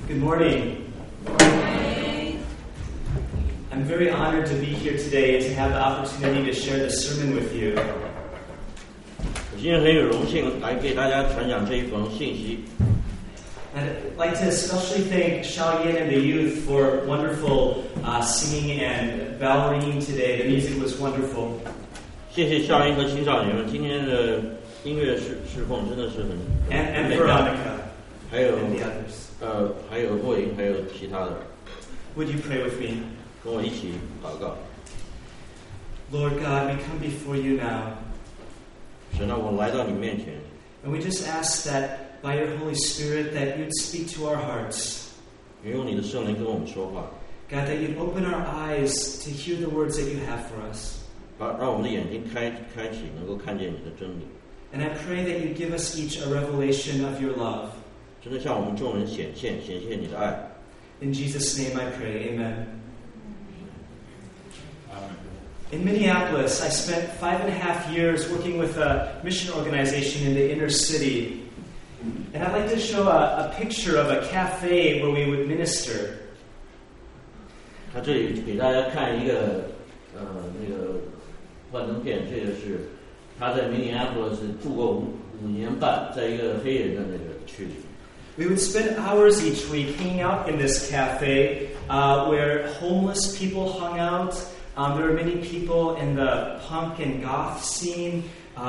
Good morning. I'm very honored to be here today and to have the opportunity to share the sermon with you. 我今天很有荣幸来给大家传讲这一封信息。 And I'd like to especially thank Xiao Yan and the youth for wonderful singing and bell ringing today. The music was wonderful. 谢谢校英和青少年们，今天的音乐侍奉真的是很 And Veronica 还有 and the others. 还有莫莹，还有其他的。 Would you pray with me? 跟我一起祷告。 Lord God, we come before you now. 神啊，我来到你面前， And we just ask that by your Holy Spirit that you'd speak to our hearts. 你用你的圣灵跟我们说话， God, that you'd open our eyes to hear the words that you have for us. 让我们的眼睛开启，能够看见你的真理。 And I pray that you give us each a revelation of your love. 真的向我们众人显现你的爱。 In Jesus' name I pray, amen. In Minneapolis, I spent 5.5 years working with a mission organization in the inner city. And I'd like to show a picture of a cafe where we would minister. 他这里给大家看一个那个幻灯片，这个是他在明尼阿波利斯住过5年半，在一个黑人的那个区里。 We would spend hours each week hanging out in this cafe where homeless people hung out. There were many people in the punk and goth scene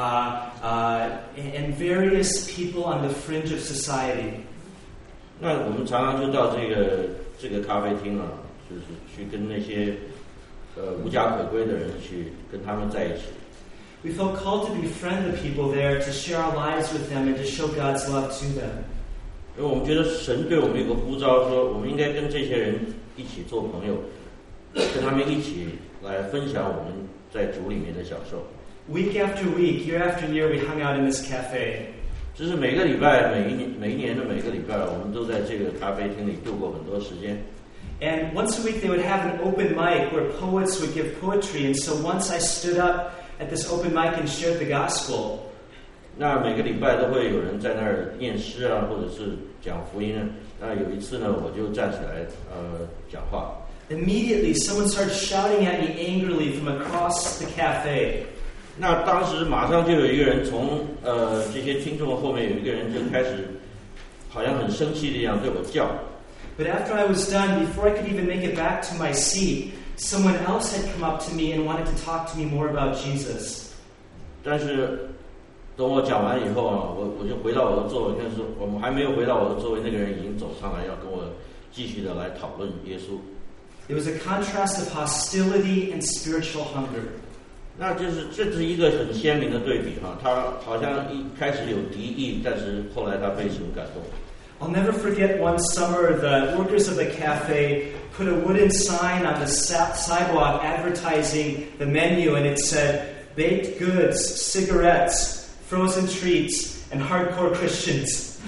and various people on the fringe of society. 那我们常常就到这个咖啡厅啊，就是去跟那些无家可归的人去跟他们在一起。 We felt called to befriend the people there, to share our lives with them, and to show God's love to them. 因为我们觉得神对我们有个呼召，说我们应该跟这些人一起做朋友，跟他们一起来分享我们在主里面的享受。 Week after week, year after year, we hung out in this cafe. 就是每个礼拜，每一年的每个礼拜，我们都在这个咖啡厅里度过很多时间。 And once a week, they would have an open mic where poets would give poetry. And so once I stood up at this open mic and shared the gospel. 那每个礼拜都会有人在那儿念诗啊，或者是讲福音啊。那有一次呢，我就站起来讲话。 Immediately, someone started shouting at me angrily from across the cafe. 那当时马上就有一个人从这些听众后面有一个人就开始，好像很生气的样对我叫。 But after I was done, before I could even make it back to my seat, someone else had come up to me and wanted to talk to me more about Jesus. 但是等我讲完以后啊，我就回到我的座位，但是我们还没有回到我的座位，那个人已经走上来要跟我继续的来讨论耶稣。 It was a contrast of hostility and spiritual hunger. 那就是这是一个很鲜明的对比哈，他好像一开始有敌意，但是后来他被神感动。 I'll never forget one summer, the workers of the cafe put a wooden sign on the sidewalk advertising the menu, and it said, baked goods, cigarettes, frozen treats, and hardcore Christians.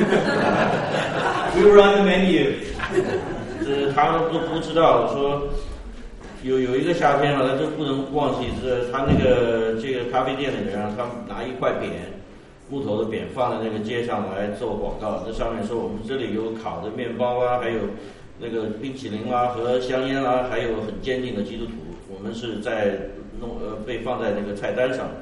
We were on the menu. 他们都不知道说有一个夏天啊，他就不能忘记是他这个咖啡店里面啊，他们拿一块匾，木头的匾放在那个街上来做广告，这上面说我们这里有烤的面包啊，还有那个冰淇淋啊和香烟啊，还有很坚定的基督徒，我们是在被放在那个菜单上。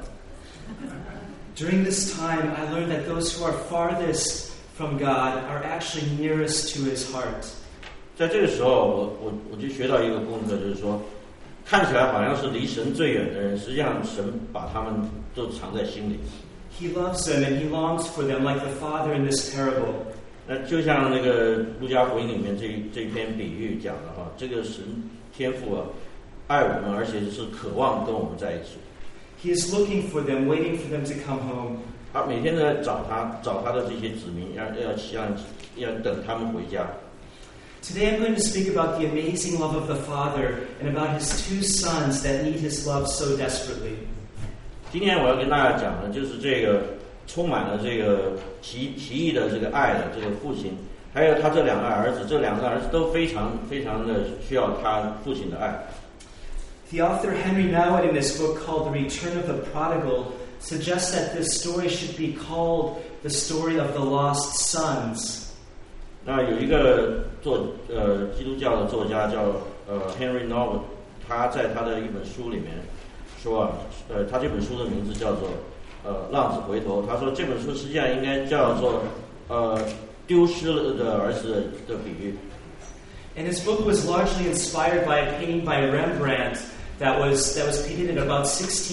During this time, I learned that those who are farthest from God are actually nearest to His heart. 在这个时候，我就学到一个功课，就是说，看起来好像是离神最远的人，实际上神把他们都藏在心里。 He loves them and He longs for them, like the Father in this parable. 那就像那个路加福音里面这篇比喻讲的哈，这个神天父啊，爱我们，而且是渴望跟我们在一起。 He is looking for them, waiting for them to come home. 他每天都在找他的这些子民，要等他们回家。 Today I'm going to speak about the amazing love of the Father and about His 2 sons that need His love so desperately. 今天我要跟大家讲的就是这个充满了这个奇异的这个爱的这个父亲，还有他这2个儿子，这2个儿子都非常非常的需要他父亲的爱。 The author Henry Nouwen in his book called The Return of the Prodigal suggests that this story should be called the story of the lost sons. 那有一个基督教的作家叫Henry Nouwen， 他在他的一本书里面说啊，他这本书的名字叫做浪子回头。他说这本书实际上应该叫做丢失了的儿子的比喻。 And his book was largely inspired by a painting by Rembrandt that was painted in about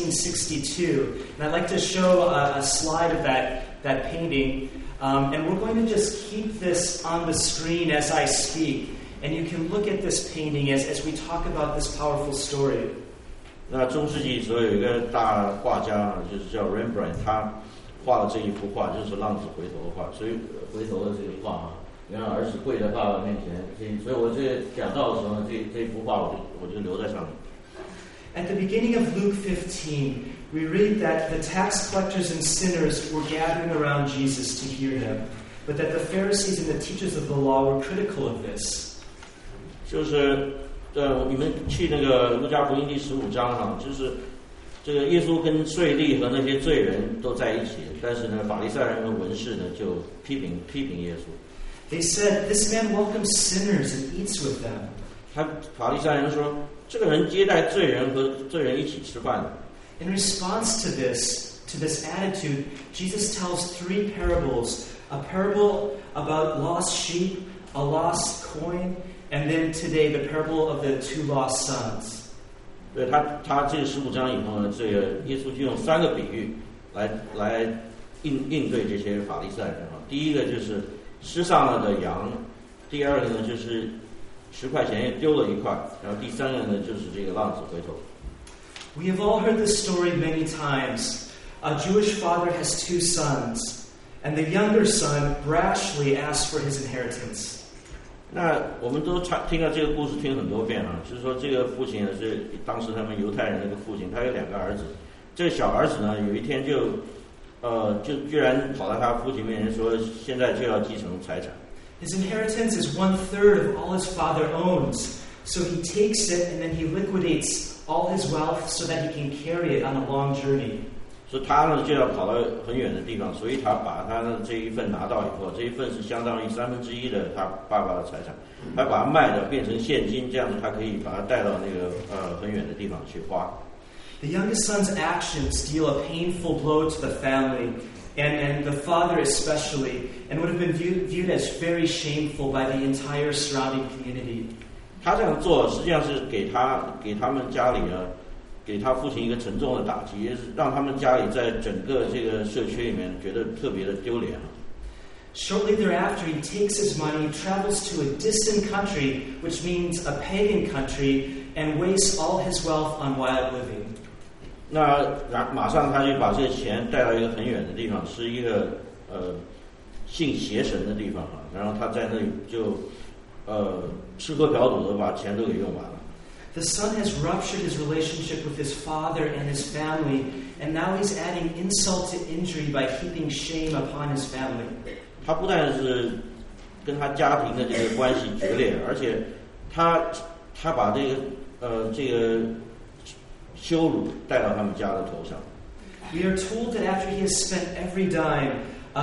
1662. And I'd like to show a slide of that painting. And we're going to just keep this on the screen as I speak. And you can look at this painting as we talk about this powerful story. 那中世纪时候有一个大画家，就是叫 Rembrandt， 他画了这一幅画，就是浪子回头的画。所以回头的这个画啊，你看儿子跪在爸爸面前，所以我这讲道的时候，这幅画我就留在上面。 At the beginning of Luke 15, we read that the tax collectors and sinners were gathering around Jesus to hear him, but that the Pharisees and the teachers of the law were critical of this. 就是你们去那个路加福音第15章哈，就是这个耶稣跟税吏和那些罪人都在一起，但是呢，法利赛人和文士呢就批评耶稣。 They said, "This man welcomes sinners and eats with them." 法利赛人说，这个人接待罪人和罪人一起吃饭。 In response to this attitude, Jesus tells 3 parables: a parable about lost sheep, a lost coin, and then today the parable of the 2 lost sons. 对他这15章以后呢，这个耶稣就用3个比喻来应对这些法利赛人啊。第一个就是失丧了的羊，第二个呢就是10块钱也丢了1块，然后第3个呢就是这个浪子回头。 We have all heard this story many times. A Jewish father has 2 sons, and the younger son brashly asks for his inheritance. 那我们都听到这个故事听很多遍啊，就是说这个父亲呢是当时他们犹太人那个父亲，他有2个儿子，这个小儿子呢有一天就居然跑到他父亲面前说，现在就要继承财产。 His inheritance is 1/3 of all his father owns, so he takes it and then he liquidates all his wealth so that he can carry it on a long journey. 所以他呢就要跑到很远的地方，所以他把他的这一份拿到以后，这一份是相当于1/3的他爸爸的财产，他把它卖掉变成现金，这样子他可以把它带到那个很远的地方去花。 The youngest son's actions deal a painful blow to the family, and the father especially, and would have been viewed as very shameful by the entire surrounding community. 他这样做实际上是给他们家里呢，给他父亲一个沉重的打击，也是让他们家里在整个这个社区里面觉得特别的丢脸。 Shortly thereafter, he takes his money, travels to a distant country, which means a pagan country, and wastes all his wealth on wild living. 那马上他就把这个钱带到一个很远的地方，是一个信邪神的地方啊，然后他在那里就吃喝嫖赌的把钱都给用完了。 The son has ruptured his relationship with his father and his family, and now he's adding insult to injury by heaping shame upon his family. 他不但是跟他家庭的这个关系决裂，而且他把这个羞辱带到他们家的头上。 We are told that after he has spent every dime,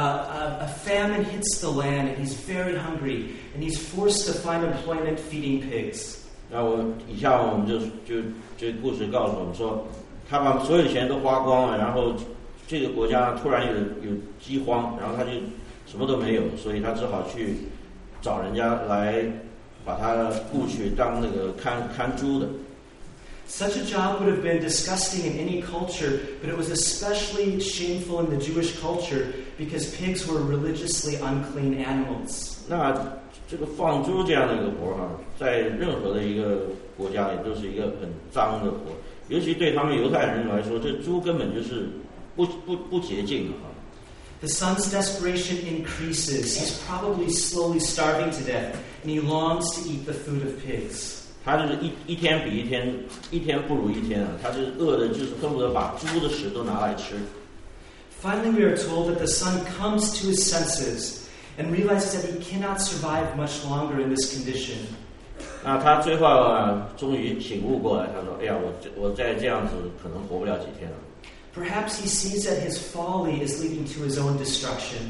a famine hits the land, and he's very hungry, and he's forced to find employment feeding pigs. 那以下我们就这个故事告诉我们说，他把所有的钱都花光了，然后这个国家突然有饥荒，然后他就什么都没有，所以他只好去找人家来把他雇去当那个看猪的。 Such a job would have been disgusting in any culture, but it was especially shameful in the Jewish culture because pigs were religiously unclean animals. 那这个放猪这样的一个活哈，在任何的一个国家里都是一个很脏的活，尤其对他们犹太人来说，这猪根本就是不洁净的哈。 The son's desperation increases. He's probably slowly starving to death, and he longs to eat the food of pigs. 他就是一天比一天不如一天啊！他就是饿的，就是恨不得把猪的屎都拿来吃。 Finally, we are told that the son comes to his senses and realizes that he cannot survive much longer in this condition. 那他最后啊，终于醒悟过来，他说：“哎呀，我再这样子可能活不了几天了。” Perhaps he sees that his folly is leading to his own destruction.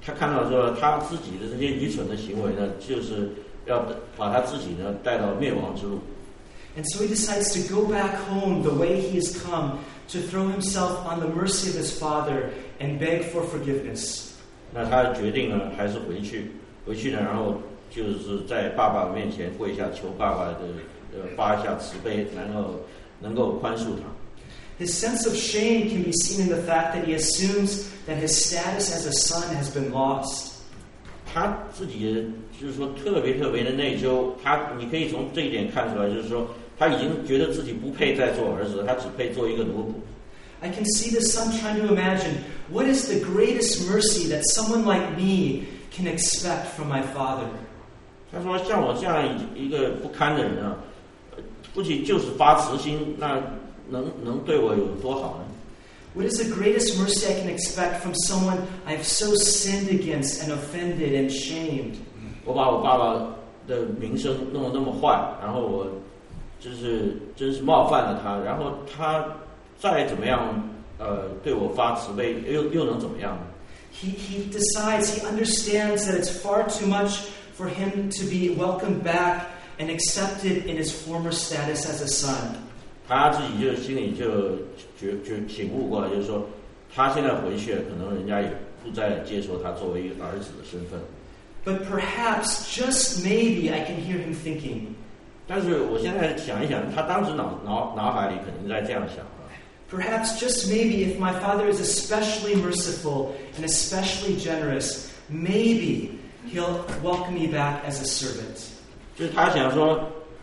他看到说他自己的这些愚蠢的行为呢，就是要把他自己呢带到灭亡之路。 And so he decides to go back home the way he has come, to throw himself on the mercy of his father and beg for forgiveness. 那他决定呢，还是回去呢，然后就是在爸爸面前跪下，求爸爸的发一下慈悲，然后能够宽恕他。 His sense of shame can be seen in the fact that he assumes that his status as a son has been lost. 他自己就是说特别的内疚，你可以从这一点看出来，就是说他已经觉得自己不配再做儿子，他只配做一个奴仆。 I can see the son trying to imagine, what is the greatest mercy that someone like me can expect from my father? 他说像我这样一个不堪的人啊，父亲就是发慈心，那能对我有多好呢？ What is the greatest mercy I can expect from someone I've so sinned against and offended and shamed? 我把我爸爸的名声弄得那么坏，然后我真是冒犯了他，然后他再怎么样对我发慈悲，又能怎么样？ He decides, he understands that it's far too much for him to be welcomed back and accepted in his former status as a son. 他自己就心里就醒悟过来，就是说他现在回去了，可能人家也不再接受他作为一个儿子的身份。 But perhaps, just maybe, I can hear him thinking. 但是我现在想一想，他当时脑海里肯定在这样想啊。 Perhaps, just maybe, if my father is especially merciful and especially generous, maybe he'll welcome me back as a servant. 就是他想说，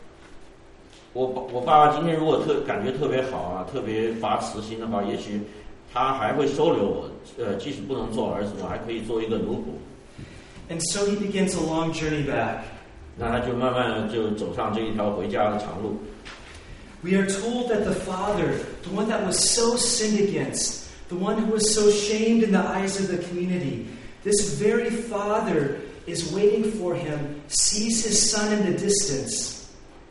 我爸爸今天如果感觉特别好啊，特别发慈心的话，也许他还会收留我。即使不能做儿子，我还可以做一个奴仆。 And so he begins a long journey back. 那他就慢慢就走上这一条回家的长路。 We are told that the father, the one that was so sinned against, the one who was so shamed in the eyes of the community, this very father is waiting for him, sees his son in the distance,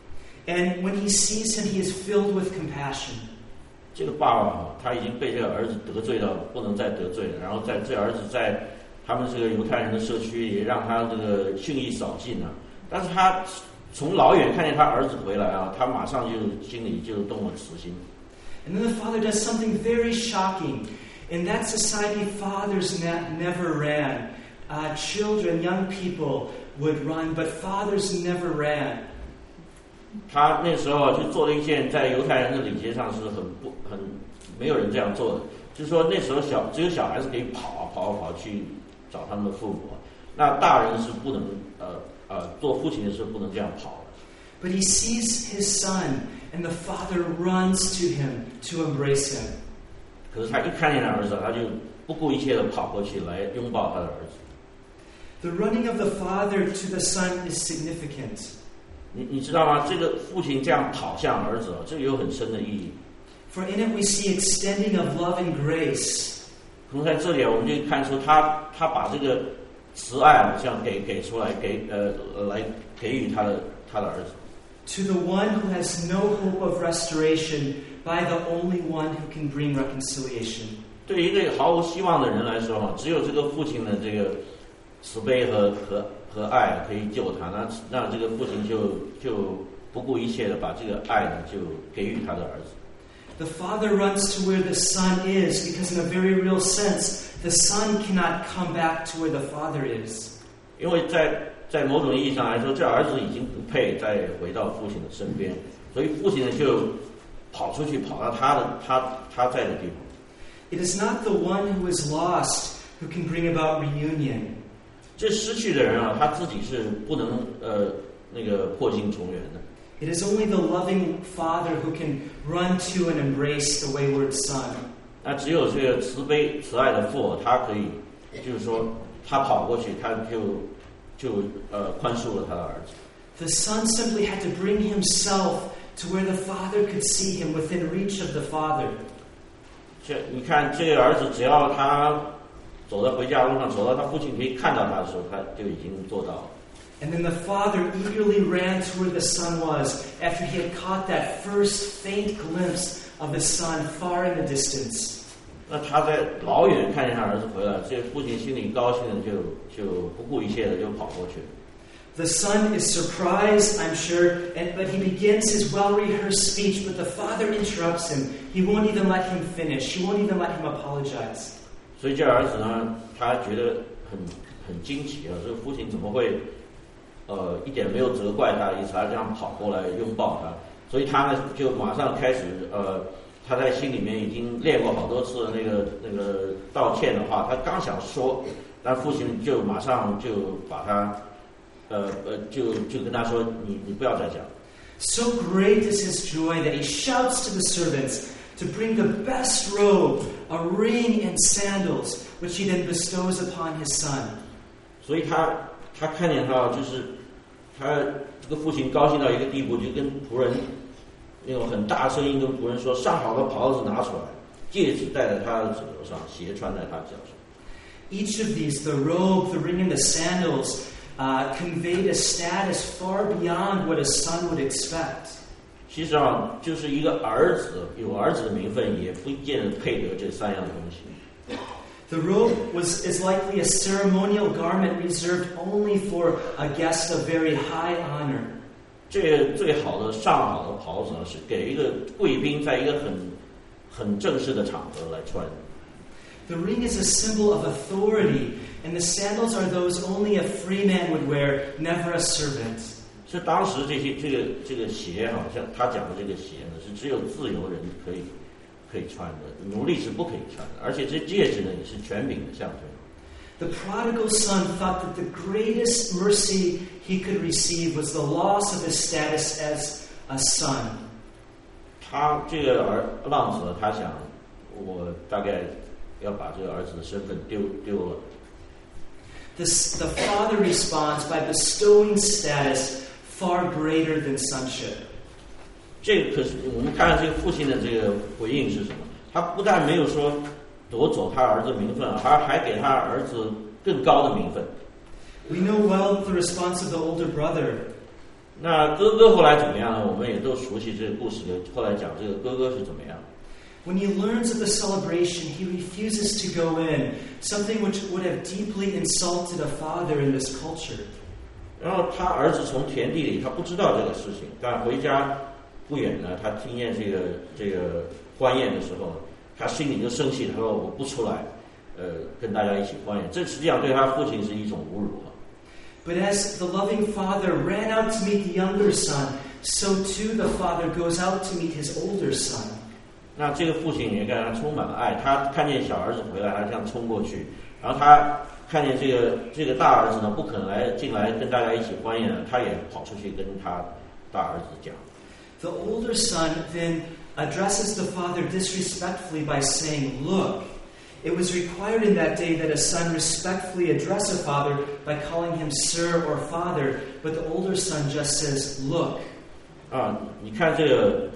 and when he sees him, he is filled with compassion. 这个爸爸他已经被这个儿子得罪到不能再得罪了，然后这儿子在他们这个犹太人的社区也让他这个训役扫尽了，但是他从老远看见他儿子回来啊，他马上就心里就动了慈心。 And then the father does something very shocking. In that society, fathers never ran. Children, young people would run, but fathers never ran. 他那时候就做了一件在犹太人的礼节上是很没有人这样做的，就是说那时候只有小孩子可以跑去找他们的父母，那大人是不能做父亲的是不能这样跑的。 But he sees his son, and the father runs to him to embrace him. 可是他一看见他儿子，他就不顾一切的跑过去来拥抱他的儿子。 The running of the father to the son is significant. 你知道吗？这个父亲这样跑向儿子，这个有很深的意义。 For in it we see extending of love and grace. 从在这里我们就看出他把这个慈爱这样给出来，来给予他的儿子。 To the one who has no hope of restoration by the only one who can bring reconciliation. 对一个毫无希望的人来说，只有这个父亲的这个慈悲和爱可以救他。那这个父亲就不顾一切的把这个爱呢就给予他的儿子。 The father runs to where the son is because, in a very real sense, the son cannot come back to where the father is. 因为在某种意义上来说，这儿子已经不配再回到父亲的身边，所以父亲呢就跑出去，跑到他在的地方。 It is not the one who is lost who can bring about reunion. 这失去的人啊，他自己是不能那个破镜重圆的。 It is only the loving father who can run to and embrace the wayward son. 那只有这个慈爱的父，他可以，就是说他跑过去，他就宽恕了他的儿子。 The son simply had to bring himself to where the father could see him within reach of the father. 你看这个儿子，只要他走在回家路上，走到他父亲可以看到他的时候，他就已经做到了。 And then the father eagerly ran to where the son was after he had caught that first faint glimpse of the son far in the distance. 那他在老远看见他儿子回来，这个父亲心里高兴的就不顾一切的就跑过去。 The son is surprised, I'm sure, but he begins his well-rehearsed speech, but the father interrupts him. He won't even let him finish. He won't even let him apologize. 所以这儿子呢，他觉得很惊奇啊，这个父亲怎么会一点没有责怪他的意思，他这样跑过来拥抱他，所以他呢就马上开始他在心里面已经练过好多次那个道歉的话，他刚想说，但父亲就马上就把他就跟他说，你不要再讲。 So great is his joy that he shouts to the servants to bring the best robe, a ring and sandals, which he then bestows upon his son. 所以他看见他就是他这个父亲高兴到一个地步，就跟仆人那种很大声音跟仆人说，上好的袍子拿出来，戒指戴在他的指头上，鞋穿在他脚上。 Each of these, the robe, the ring, and the sandals, conveyed a status far beyond what a son would expect. 其实啊，就是一个儿子有儿子的名分，也不见得配得这三样东西。 The robe is likely a ceremonial garment reserved only for a guest of very high honor. 这个最好的上好的袍子呢，是给一个贵宾在一个很正式的场合来穿。 The ring is a symbol of authority, and the sandals are those only a free man would wear, never a servant. 是当时这个鞋，好像他讲的这个鞋呢，是只有自由人可以穿的，奴隶是不可以穿的，而且这戒指呢也是权柄的象征。 The prodigal son thought that the greatest mercy he could receive was the loss of his status as a son. 他这个浪子呢，他想，我大概要把这个儿子的身份丢了。 The father responds by bestowing status far greater than sonship. 这个可是我们看这个父亲的这个回应是什么？他不但没有说夺走他儿子名分，还给他儿子更高的名分。 We know well the response of the older brother. 那哥哥后来怎么样呢？我们也都熟悉这个故事。后来讲这个哥哥是怎么样。 When he learns of the celebration, he refuses to go in, something which would have deeply insulted a father in this culture. 然后他儿子从田地里，他不知道这个事情，但回家不远呢，他听见这个欢宴的时候，他心里就生气，他说我不出来，跟大家一起欢宴。这实际上对他父亲是一种侮辱啊。 But as the loving father ran out to meet the younger son, so too the father goes out to meet his older son. 那这个父亲也看他充满了爱，他看见小儿子回来，他这样冲过去，然后他看见这个大儿子呢不肯进来跟大家一起欢宴了，他也跑出去跟他大儿子讲。 The older son then addresses the father disrespectfully by saying, "Look." It was required in that day that a son respectfully address a father by calling him sir or father, but the older son just says, "Look." 啊，你看这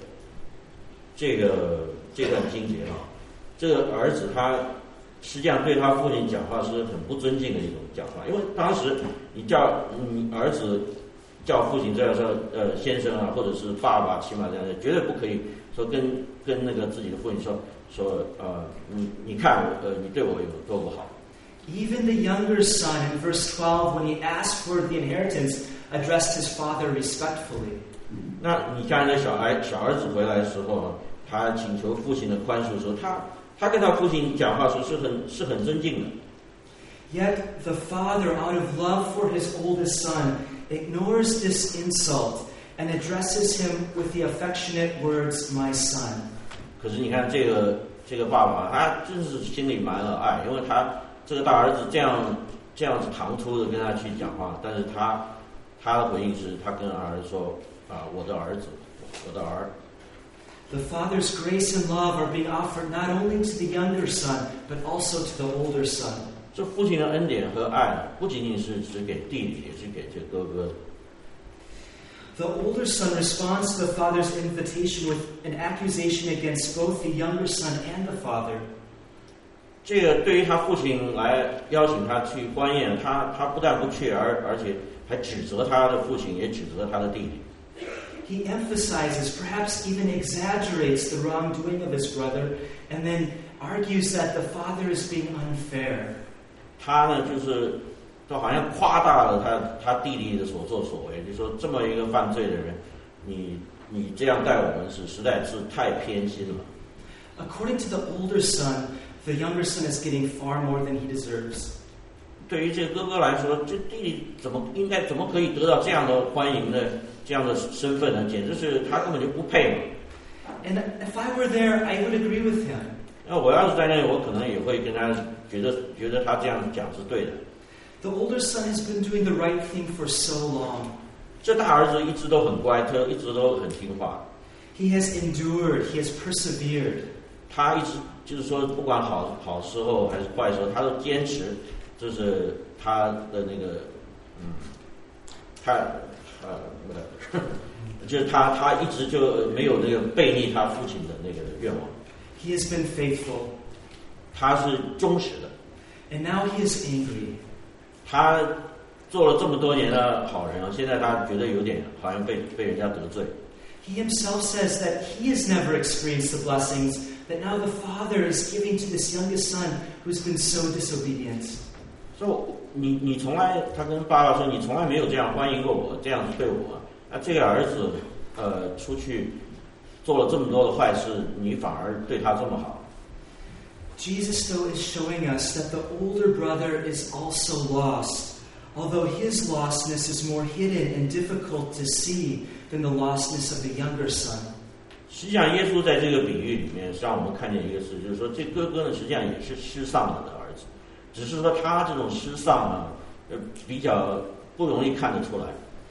段经节啊，这个儿子他实际上对他父亲讲话是很不尊敬的一种讲话，因为当时你儿子叫父亲这样说先生啊，或者是爸爸，起码这样绝对不可以说跟那个自己的父亲说你看你对我有多不好。 Even the younger son in verse 12, when he asked for the inheritance, addressed his father respectfully. 那你看这小儿子回来的时候，他请求父亲的宽恕的时候，他跟他父亲讲话时是很尊敬的。 Yet the father, out of love for his oldest son, ignores this insult and addresses him with the affectionate words, "My son." 可是你看这个爸爸，他真是心里满了爱，因为他这个大儿子这样子唐突的跟他去讲话，但是他的回应是他跟儿子说我的儿子，我的儿。 The father's grace and love are being offered not only to the younger son, but also to the older son. 这父亲的恩典和爱不仅仅是只给弟弟，也是给这哥哥的。 The older son responds to the father's invitation with an accusation against both the younger son and the father. 这个对于他父亲来邀请他去欢宴，他不但不去，而且还指责他的父亲，也指责他的弟弟。 He emphasizes, perhaps even exaggerates the wrongdoing of his brother, and then argues that the father is being unfair. 他呢就是都好像夸大了他弟弟的所作所为，就说这么一个犯罪的人，你这样待我们是实在是太偏心了。 According to the older son, the younger son is getting far more than he deserves. 对于这个哥哥来说，这弟弟怎么可以得到这样的欢迎呢？这样的身份呢？简直是他根本就不配嘛。 And if I were there, I would agree with him. 那我要是在那里，我可能也会跟他觉得他这样讲是对的。 The older son has been doing the right thing for so long. 这大儿子一直都很乖，他一直都很听话。 He has endured. He has persevered. 他一直就是说，不管好时候还是坏时候，他都坚持，就是他的那个，就是他一直就没有那个背逆他父亲的那个愿望。 He has been faithful. 他是忠实的。 And now he is angry. 他做了这么多年的好人，现在他觉得有点好像被人家得罪。 He himself says that he has never experienced the blessings that now the father is giving to this youngest son who's been so disobedient. 所以你从来，他跟爸爸说，你从来没有这样欢迎过我，这样对我。那这个儿子，出去做了这么多的坏事，你反而对他这么好。 Jesus, though, is showing us that the older brother is also lost, although his lostness is more hidden and difficult to see than the lostness of the younger son. 实际上，耶稣在这个比喻里面让我们看见一个事，就是说，这哥哥呢，实际上也是失丧了的儿子，只是说他这种失丧呢，比较不容易看得出来。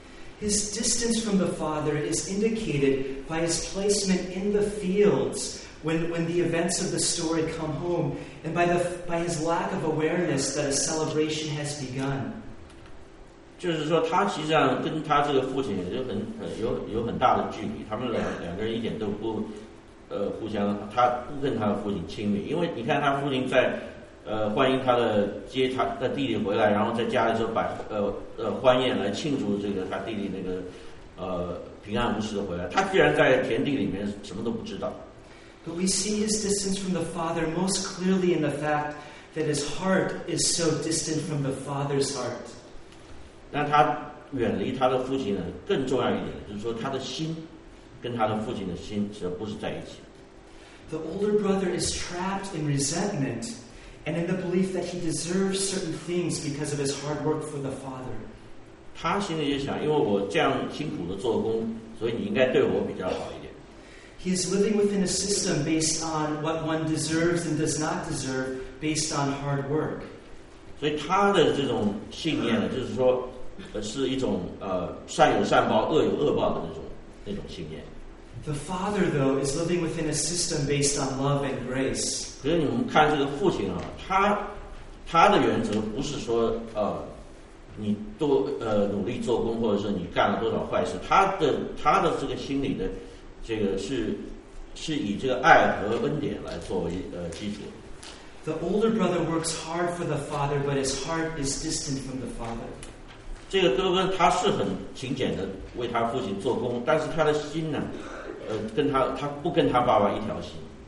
His distance from the father is indicated by his placement in the fields when the events of the story come home, and by his lack of awareness that a celebration has begun. 就是说，他实际上跟他这个父亲有很大的距离，他们两个人一点都不互相，他不跟他的父亲亲密，因为你看他父亲在欢迎他接他的弟弟回来，然后在家里时候摆欢宴来庆祝这个他弟弟那个平安无事的回来，他居然在田地里面什么都不知道。 But we see his distance from the father most clearly in the fact that his heart is so distant from the father's heart. 那他远离他的父亲呢，更重要一点就是说，他的心跟他的父亲的心实不是在一起。 The older brother is trapped in resentment and in the belief that he deserves certain things because of his hard work for the father. 他心里就想，因为我这样辛苦的做工，所以你应该对我比较好一点。 He is living within a system based on what one deserves and does not deserve, based on hard work. 所以他的这种信念呢，就是说，是一种善有善报、恶有恶报的那种信念。 The father, though, is living within a system based on love and grace. 可是你们看这个父亲啊，他的原则不是说你多努力做工，或者是你干了多少坏事，他的这个心理的这个是以这个爱和恩典来作为基础。 The older brother works hard for the father, but his heart is distant from the father. 这个哥哥他是很勤俭的为他父亲做工，但是他的心呢，他不跟他爸爸一条心。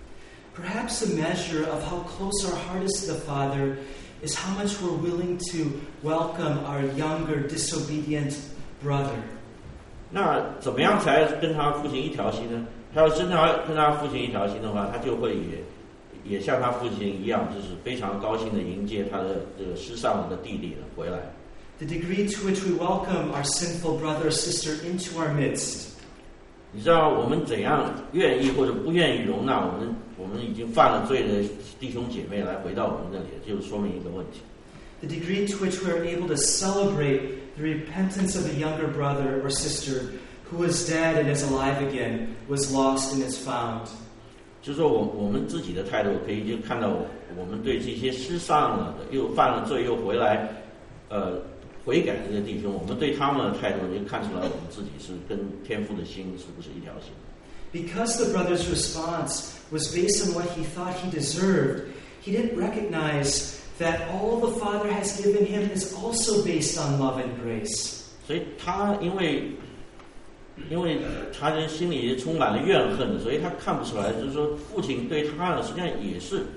Perhaps a measure of how close our heart is to the father is how much we're willing to welcome our younger, disobedient brother. 那怎么样才跟他父亲一条心呢？他要真的跟他父亲一条心的话，他就会也像他父亲一样，就是非常高兴的迎接他的这个失丧的弟弟回来。 The degree to which we welcome our sinful brother or sister into our midst. 你知道我们怎样愿意或者不愿意容纳我们已经犯了罪的弟兄姐妹来回到我们这里，就说明一个问题。 The degree to which we are able to celebrate the repentance of a younger brother or sister who was dead and is alive again, was lost and is found. 就是说我们自己的态度可以就看到我们对这些失丧了的又犯了罪又回来悔改的这些弟兄，我们对他们的态度就看出来我们自己是跟天父的心是不是一条心。 Because the brother's response was based on what he thought he deserved, he didn't recognize that all the Father has given him is also based on love and grace. 所以他因为他的心里充满了怨恨，所以他看不出来，就是说父亲对他呢实际上也是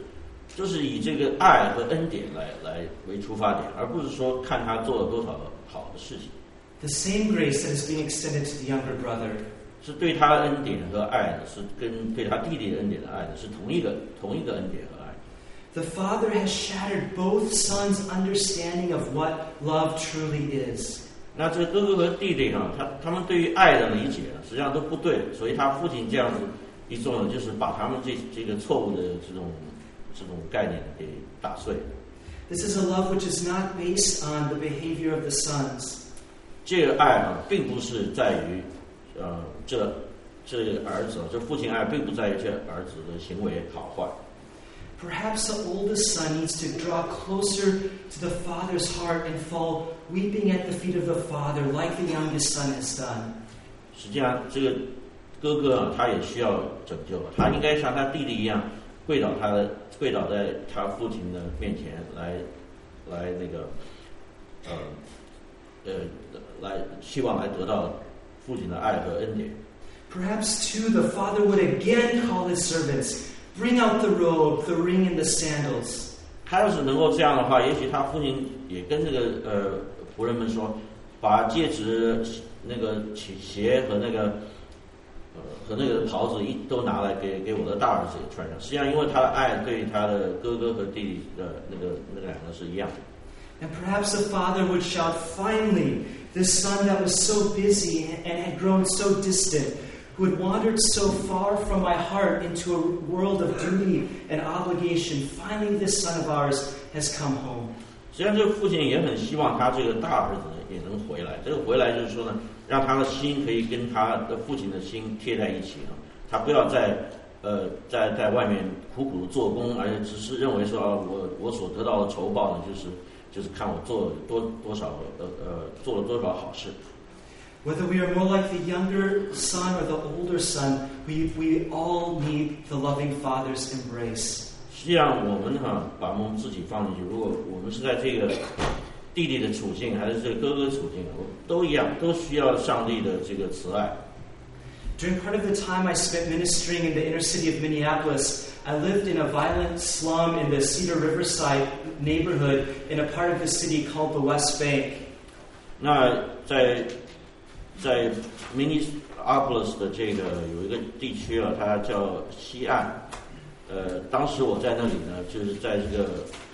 就是以这个爱和恩典来为出发点，而不是说看他做了多少好的事情。 The same grace that is being extended to the younger brother. 是对他的恩典和爱的，是跟对他弟弟的恩典的爱的，是同一个恩典和爱。 The father has shattered both sons' understanding of what love truly is. 那这个哥哥和弟弟啊，他们对于爱的理解实际上都不对，所以他父亲这样子一做呢，就是把他们这个错误的这种概念给打碎。 This is a love which is not based on the behavior of the sons. 这个爱啊，并不是在于这个儿子，这父亲爱并不在于这儿子的行为好坏。 Perhaps the oldest son needs to draw closer to the father's heart and fall weeping at the feet of the father, like the youngest son has done. 实际上，这个哥哥啊，他也需要拯救，他应该像他弟弟一样，跪倒在他父亲的面前，来那个来希望来得到父亲的爱和恩典。 Perhaps too, the father would again call his servants, bring out the robe, the ring, and the sandals. 他要是能够这样的话，也许他父亲也跟这个仆人们说，把戒指、那个鞋和那个袍子都拿来给我的大儿子也穿上。实际上，因为他的爱对他的哥哥和弟弟的那两个是一样的。 And perhaps the father would shout, finally, this son that was so busy and had grown so distant, who had wandered so far from my heart into a world of duty and obligation, finally this son of ours has come home. 实际上，这个父亲也很希望他这个大儿子也能回来。这个回来就是说呢，让他的心可以跟他的父亲的心贴在一起啊，他不要在外面苦苦做工，而且只是认为说我所得到的酬报呢，就是看我做了多少好事。 Whether we are more like the younger son or the older son, we all need the loving father's embrace. 实际上，我们把我们自己放进去，如果我们是在这个弟弟的处境，还是这个哥哥的处境，我们都一样，都需要上帝的这个慈爱。 During part of the time I spent ministering in the inner city of Minneapolis, I lived in a violent slum in the Cedar Riverside neighborhood in a part of the city called the West Bank. 那在 Minneapolis 的这个有一个地区啊，它叫西岸。当时我在那里呢，就是在这个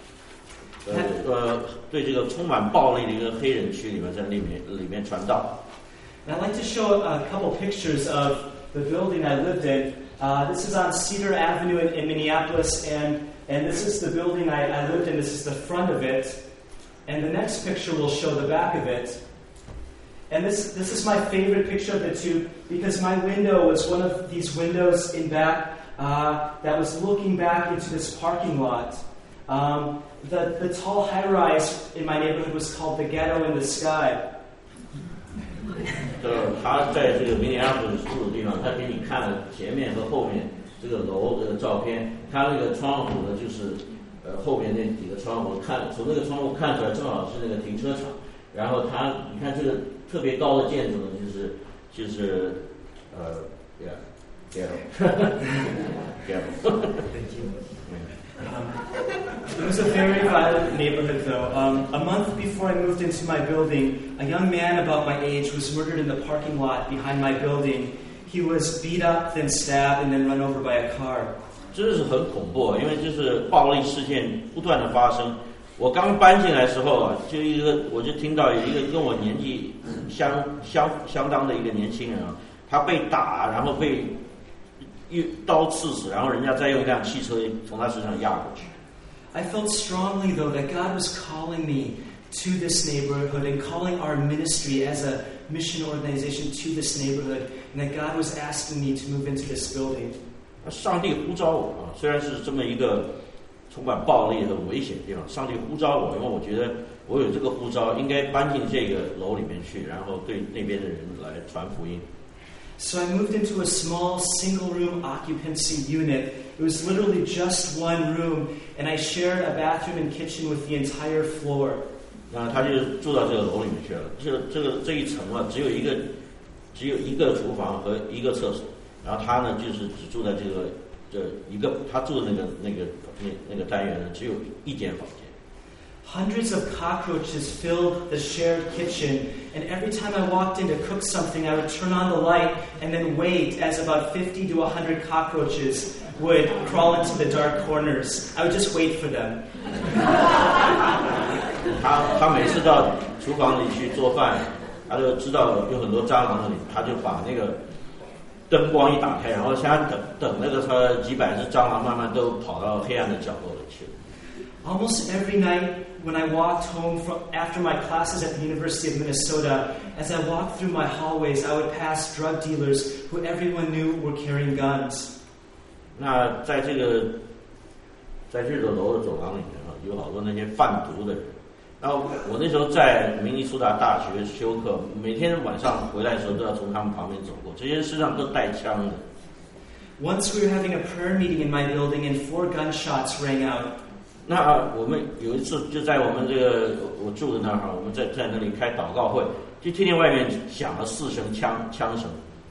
对这个充满暴力的一个黑人区里面，在里面传道。 And I'd like to show a couple pictures of the building I lived in. This is on Cedar Avenue in Minneapolis, and this is the building I lived in. This is the front of it. And the next picture will show the back of it. And this is my favorite picture of the two, because my window was one of these windows in back that was looking back into this parking lot. The tall high-rise in my neighborhood was called the Ghetto in the Sky. 他在这个明尼阿波利斯住的地方，他给你看了前面和后面这个楼的照片。他那个窗户呢，就是后面那几个窗户从那个窗户看出来，正好是那个停车场。然后你看这个特别高的建筑呢，就是ghetto. Thank you. It was a very violent neighborhood, though. A month before I moved into my building, a young man about my age was murdered in the parking lot behind my building. He was beat up, then stabbed, and then run over by a car. 真的是很恐怖，因为就是暴力事件不断的发生。我刚搬进来的时候啊，我就听到有一个跟我年纪相当的一个年轻人啊，他被打，然后被刀刺死，然后人家再用一辆汽车从他身上压过去。 I felt strongly, though, that God was calling me to this neighborhood and calling our ministry as a mission organization to this neighborhood, and that God was asking me to move into this building. 上帝呼召我啊，虽然是这么一个充满暴力和危险的地方，上帝呼召我，因为我觉得我有这个呼召，应该搬进这个楼里面去，然后对那边的人来传福音。 So I moved into a small single-room occupancy unit. It was literally just one room, and I shared a bathroom and kitchen with the entire floor. 那他就住到这个楼里面去了。这一层啊，只有一个厨房和一个厕所，然后他呢就是只住在一个他住的那个单元呢，只有一间房间。 Hundreds of cockroaches filled the shared kitchen, and every time I walked in to cook something, I would turn on the light and then wait as about 50 to 100 cockroaches would crawl into the dark corners. I would just wait for them. 他每次到厨房里去做饭，他就知道有很多蟑螂那里，他就把那个灯光一打开，然后现在等那个几百只蟑螂慢慢都跑到黑暗的角落里去了。 Almost every night when I walked home after my classes at the University of Minnesota, as I walked through my hallways, I would pass drug dealers who everyone knew were carrying guns. 那在这个楼的走廊里面有好多那些贩毒的人。然后我那时候在明尼苏达大学修课，每天晚上回来的时候都要从他们旁边走过，这些人身上都带枪的。 Once we were having a prayer meeting in my building and 4 gunshots rang out. 那我们有一次就在我们这个我住的那儿，我们在那里开祷告会，就听见外面响了4声枪声。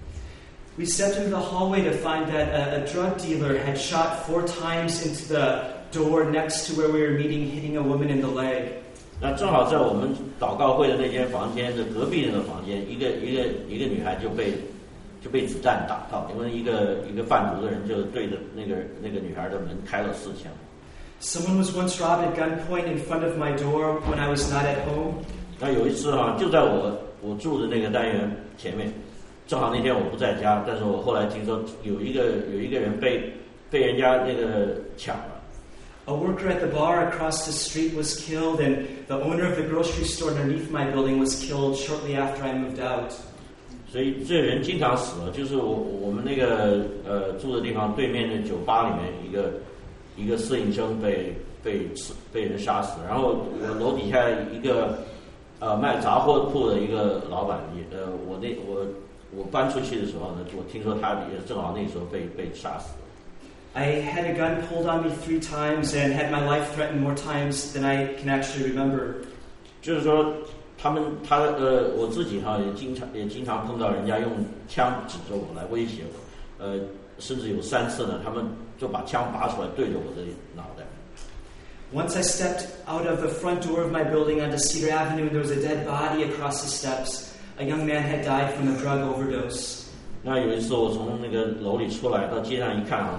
We stepped into the hallway to find that a drug dealer had shot 4 times into the door next to where we were meeting, hitting a woman in the leg. 那正好在我们祷告会的那间房间的隔壁那个房间，一个女孩就被子弹打到，因为一个贩毒的人就对着那个女孩的门开了4枪。 Someone was once robbed at gunpoint in front of my door when I was not at home. 那有一次就在我住的那个单元前面，正好那天我不在家，但是我后来听说有一个人被人家那个抢了。 A worker at the bar across the street was killed, and the owner of the grocery store underneath my building was killed shortly after I moved out. 所以这人经常死了，就是我们那个住的地方对面的酒吧里面一个侍应生被人杀死，然后我楼底下一个卖杂货铺的一个老板我搬出去的时候呢，我听说他也正好那时候被杀死了。 I had a gun pulled on me 3 times and had my life threatened more times than I can actually remember. 就是说，我自己也经常碰到人家用枪指着我来威胁我，甚至有3次呢，他们就把枪拔出来对着我的脑袋。 Once I stepped out of the front door of my building onto Cedar Avenue and there was a dead body across the steps. A young man had died from a drug overdose. 那有一次我从那个楼里出来到街上一看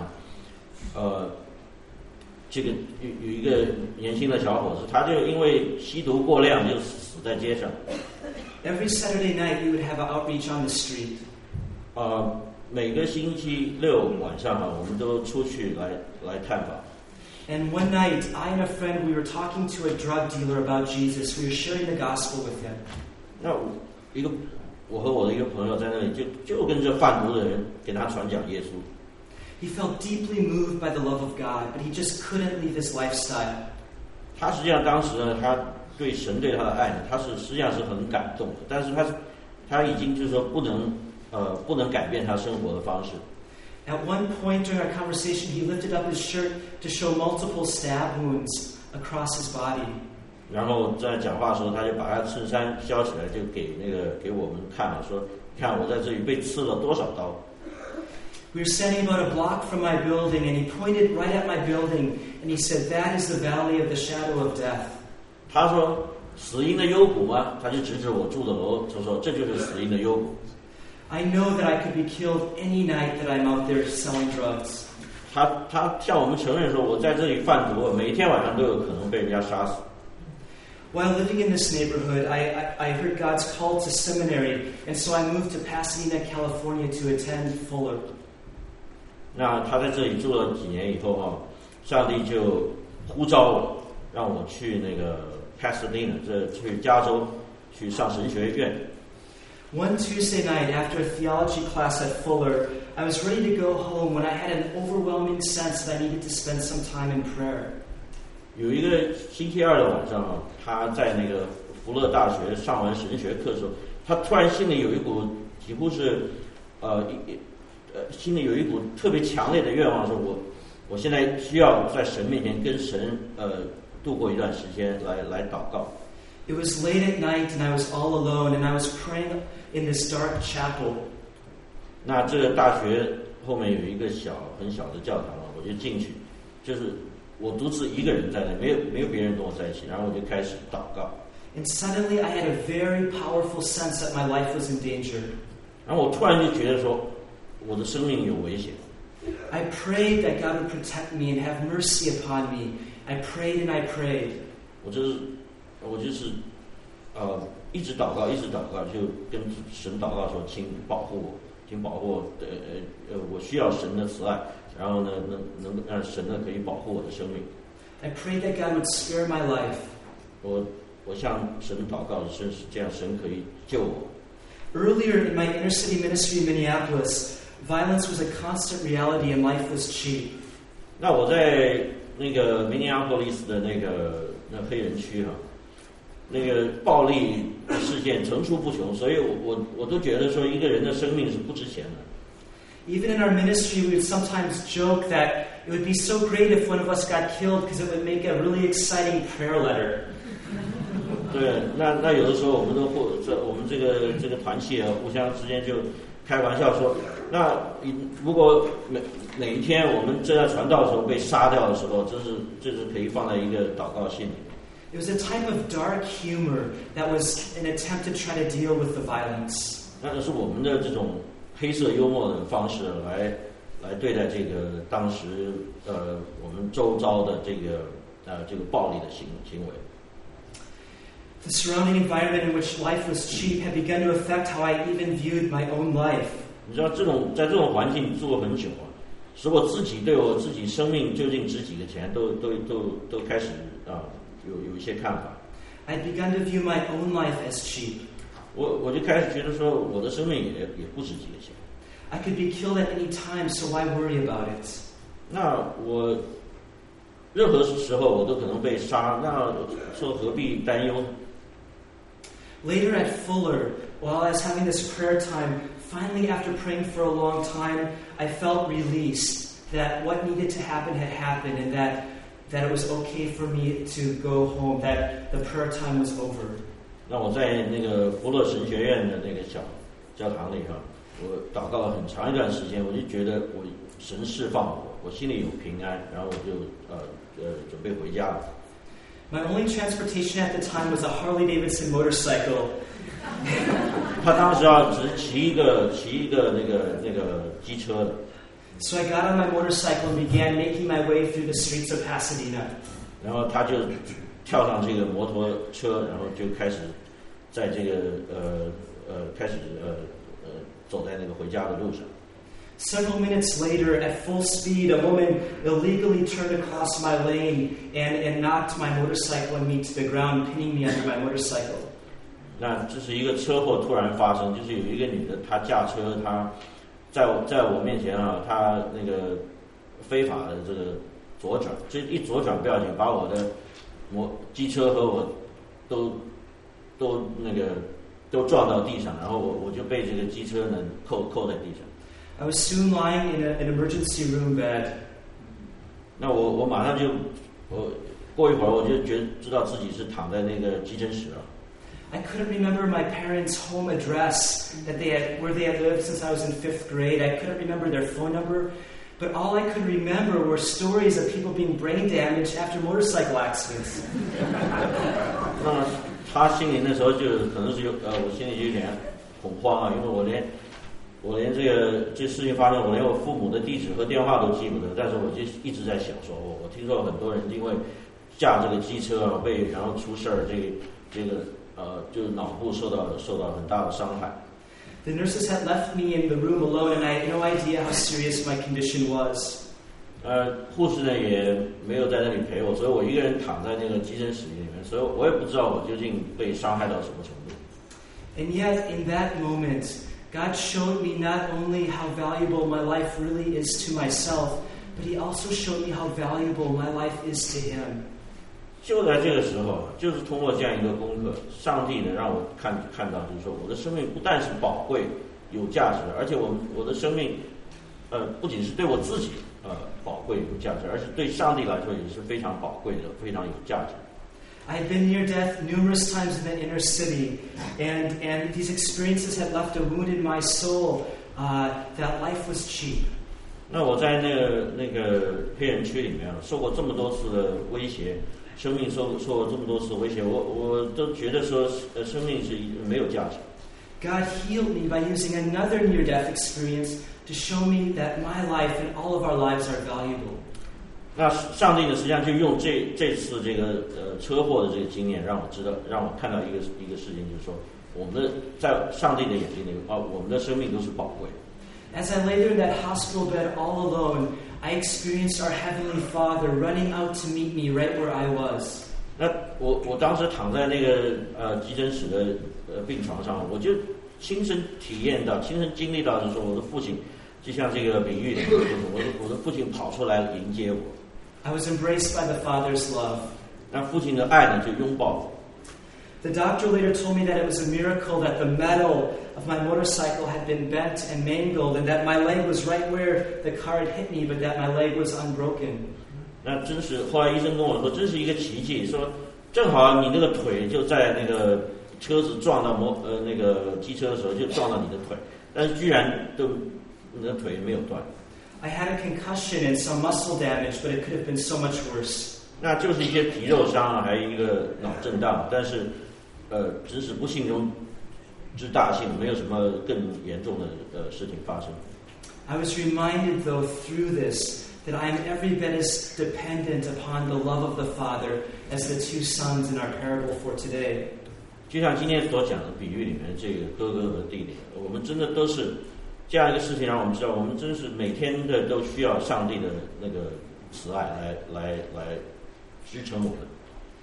这个有一个年轻的小伙子，他就因为吸毒过量就死在街上。 Every Saturday night we would have an outreach on the street. 每个星期六晚上我们都出去来探访。 And one night, I and a friend, we were talking to a drug dealer about Jesus. We were sharing the gospel with him. 那我和我的一个朋友在那里就跟这贩毒的人给他传讲耶稣。 He felt deeply moved by the love of God, but he just couldn't leave this lifestyle. 他实际上当时呢，他对神对他的爱呢，他是实际上是很感动的，但是他已经就是说不能改变他生活的方式。 At one point during our conversation, he lifted up his shirt to show multiple stab wounds across his body. 然后在讲话的时候，他就把他衬衫削起来，就给我们看了，说：“看我在这里被刺了多少刀。” We were standing about a block from my building, and he pointed right at my building, and he said, "That is the valley of the shadow of death." 他说：“死荫的幽谷吗？”他就指我住的楼，就说：“这就是死荫的幽谷。” I know that I could be killed any night that I'm out there selling drugs. 他向我们承认说：“我在这里贩毒，每天晚上都有可能被人家杀死。” While living in this neighborhood, I heard God's call to seminary, and so I moved to Pasadena, California to attend Fuller. 那他在这里住了几年以后上帝就呼召我，让我去那个 Pasadena， 去加州去上神学院。 One Tuesday night after a theology class at Fuller, I was ready to go home when I had an overwhelming sense that I needed to spend some time in prayer. 有一个星期二的晚上他在那个福勒大学上完神学课的时候，他突然心里有一股几乎是心里有一股特别强烈的愿望，说我现在需要在神面前跟神度过一段时间来祷告。 It was late at night and I was all alone and I was praying in this dark chapel. 那这个大学后面有一个很小的教堂嘛，我就进去，就是我独自一个人在那，没有别人跟我在一起，然后我就开始祷告。 And suddenly I had a very powerful sense that my life was in danger. 然后我突然就觉得说，我的生命有危险。 I prayed that God would protect me and have mercy upon me. I prayed and I prayed. 我就是一直祷告，就跟神祷告说，请保护我，请保护我，我需要神的慈爱，然后呢，能让神呢可以保护我的生命。 I prayed that God would spare my life. 我向神祷告，这样神可以救我。 Earlier in my inner city ministry in Minneapolis, violence was a constant reality and life was cheap. 那我在那个明尼阿波利斯的那黑人区啊，那个暴力事件层出不穷，所以我都觉得说一个人的生命是不值钱的。 Even in our ministry, we would sometimes joke that it would be so great if one of us got killed because it would make a really exciting prayer letter. 对，那有的时候我们这个团契啊，互相之间就开玩笑说，那如果哪一天我们正在传道的时候被杀掉的时候，这是可以放在一个祷告信里面。 It was a type of dark humor that was an attempt to try to deal with the violence. 那是我们的这种黑色幽默的方式来对待这个当时我们周遭的这个暴力的行为。 The surrounding environment in which life was cheap had begun to affect how I even viewed my own life. 你知道在这种环境住了很久啊，使我自己对我自己生命究竟值几个钱都开始有一些看法。 I'd begun to view my own life as cheap. 我就开始觉得说我的生命也不值几个钱。 I could be killed at any time, so why worry about it? 那我任何时候我都可能被杀，那说何必担忧？ Later at Fuller, while I was having this prayer time, finally after praying for a long time, I felt released that what needed to happen had happened and that it was okay for me to go home, that the prayer time was over. 那我在那个福勒神学院的那个小教堂里哈，我祷告了很长一段时间，我就觉得神释放我心里有平安，然后我就准备回家了。 My only transportation at the time was a Harley-Davidson motorcycle. 他当时只骑一个那个机车的。 So I got on my motorcycle and began making my way through the streets of Pasadena. 然后他就跳上这个摩托车，然后就开始在这个走在那个回家的路上。 Several minutes later, at full speed, a woman illegally turned across my lane and knocked my motorcycle and me to the ground, pinning me under my motorcycle. 那这是一个车祸突然发生，就是有一个女的，她驾车，她在我面前啊，她那个非法的这个左转，这一左转不要紧，把我的机车和我都撞到地上，然后我就被这个机车呢扣在地上。 I was soon lying in an emergency room bed. 那我马上过一会儿我就知道自己是躺在那个急诊室了。 I couldn't remember my parents' home address where they had lived since I was in 5th grade. I couldn't remember their phone number, but all I could remember were stories of people being brain damaged after motorcycle accidents. 那他心里那时候就可能是我心里就有点恐慌啊，因为我连这事情发生，我连我父母的地址和电话都记不得，但是我就一直在想说，我听说很多人因为驾这个机车啊然后出事儿，这个就脑部受到很大的伤害。 The nurses had left me in the room alone, and I had no idea how serious my condition was. 护士呢也没有在那里陪我，所以我一个人躺在那个急诊室里面，所以我也不知道我究竟被伤害到什么程度。 And yet, in that moment, God showed me not only how valuable my life really is to myself, but He also showed me how valuable my life is to Him. 就在这个时候，就是通过这样一个功课，上帝呢让我看到，就是说我的生命不但是宝贵有价值，而且我的生命，不仅是对我自己宝贵有价值，而是对上帝来说也是非常宝贵的，非常有价值。 I had been near death numerous times in the inner city, and these experiences had left a wound in my soul that life was cheap. 那我在那个黑人区里面受过这么多次的威胁，生命受过这么多次威胁，我都觉得说生命是没有价值。 God healed me by using another near-death experience to show me that my life and all of our lives are valuable. 那上帝呢，实际上就用这次这个车祸的这个经验，让我看到一个事情，就是说，我们的在上帝的眼睛里我们的生命都是宝贵的。 As I lay there in that hospital bed all alone, I experienced our Heavenly Father running out to meet me right where I was. 那我当时躺在那个急诊室的病床上，我就亲身体验到、亲身经历到，就是说我的父亲，就像这个比喻里面，我的父亲跑出来迎接我。 I was embraced by the Father's love. 那父亲的爱呢，就拥抱我。 The doctor later told me that it was a miracle that the metal of my motorcycle had been bent and mangled, and that my leg was right where the car had hit me, but that my leg was unbroken. 那真是，后来医生跟我说，真是一个奇迹，说正好你那个腿就在那个车子撞到那个机车的时候就撞到你的腿，但是居然你的腿没有断。 I had a concussion and some muscle damage, but it could have been so much worse. 那就是一些皮肉伤，还有一个脑震荡，但是只是不幸中之大幸，没有什么更严重的事情发生。 I was reminded, though, through this, that I am every bit as dependent upon the love of the Father as the two sons in our parable for today. 就像今天所讲的比喻里面这个哥哥和弟弟，我们真的都是这样一个事情，让我们知道，我们真是每天的都需要上帝的那个慈爱来支撑我们。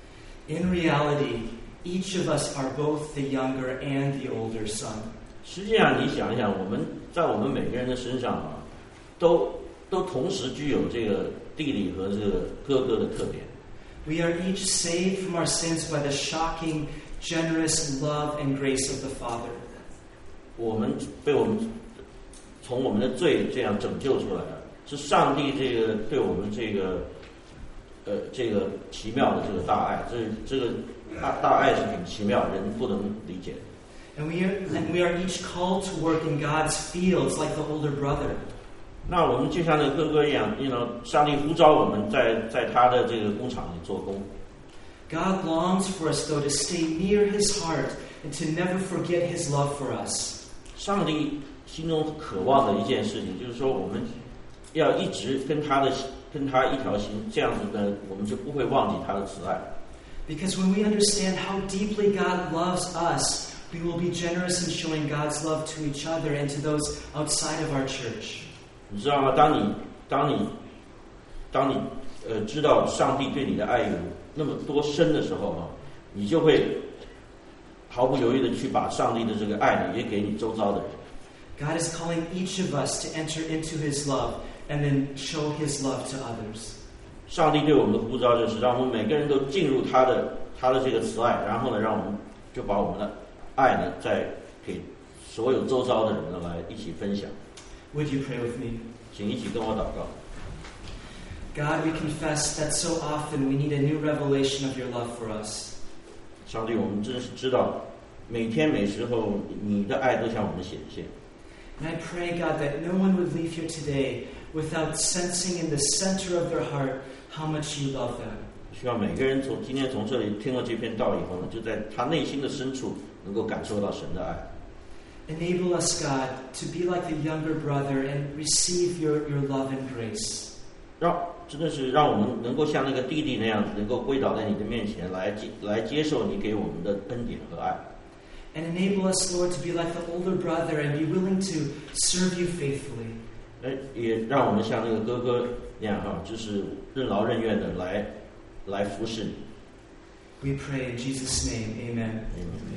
In reality, each of us are both the younger and the older son. 实际上，你想一想，我们在我们每个人的身上都同时具有这个弟弟和这个哥哥的特点。 We are each saved from our sins by the shocking, generous love and grace of the Father. 我们从我们的罪这样拯救出来了，是上帝这个对我们这个奇妙的这个大爱，这个大爱是挺奇妙，人不能理解。 And we are each called to work in God's fields like the older brother. 那我们就像那个哥哥一样，上帝呼召我们在他的这个工厂里做工。 God longs for us, though, to stay near His heart and to never forget His love for us. 上帝心中渴望的一件事情，就是说我们要一直跟他一条心，这样子呢，我们就不会忘记他的慈爱。 Because when we understand how deeply God loves us, we will be generous in showing God's love to each other and to those outside of our church. 你知道吗？当你知道上帝对你的爱有那么多深的时候你就会毫不犹豫的去把上帝的这个爱呢，也给你周遭的人。 God is calling each of us to enter into His love and then show His love to others. 上帝对我们的呼召就是让我们每个人都进入他的这个慈爱，然后呢，让我们就把我们的爱呢，再给所有周遭的人呢来一起分享。 Would you pray with me? 请一起跟我祷告。 God, we confess that so often we need a new revelation of your love for us. 上帝，我们真是知道，每天每时候你的爱都向我们显现。 And I pray, God, that no one would leave here today without sensing in the center of their heart how much you love them. 希望每个人今天从这里听了这篇道以后呢，就在他内心的深处能够感受到神的爱。 Enable us, God, to be like the younger brother and receive your love and grace. 真的是让我们能够像那个弟弟那样，能够跪倒在你的面前来接受你给我们的恩典和爱。 And enable us, Lord, to be like the older brother and be willing to serve you faithfully. 也让我们像那个哥哥那样就是任劳任怨的来服侍你。 We pray in Jesus' name, amen. Amen.